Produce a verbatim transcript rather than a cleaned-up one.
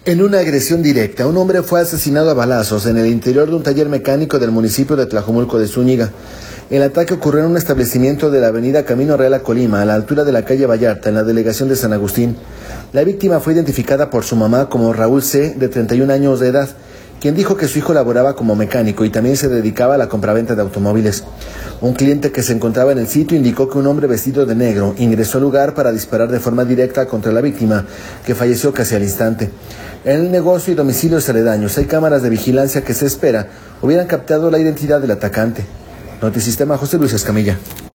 En una agresión directa, un hombre fue asesinado a balazos en el interior de un taller mecánico del municipio de Tlajomulco de Zúñiga. El ataque ocurrió en un establecimiento de la avenida Camino Real a Colima, a la altura de la calle Vallarta, en la delegación de San Agustín. La víctima fue identificada por su mamá como Raúl C., de treinta y un años de edad, quien dijo que su hijo laboraba como mecánico y también se dedicaba a la compraventa de automóviles. Un cliente que se encontraba en el sitio indicó que un hombre vestido de negro ingresó al lugar para disparar de forma directa contra la víctima, que falleció casi al instante. En el negocio y domicilios aledaños hay cámaras de vigilancia que se espera hubieran captado la identidad del atacante. Notisistema, José Luis Escamilla.